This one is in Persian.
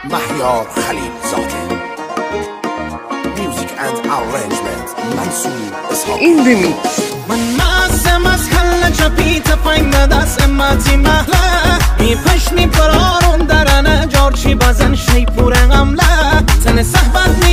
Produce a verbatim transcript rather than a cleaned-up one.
مهیار خلیل زاده. میوزیک اند ارنجمنت منصور اسحاق. این ریمیکس من مازم از خل چپی تفایم دست امتی محله می پشت می پرارم درنه جارچی بازن شی پوره غمله تن صحبت می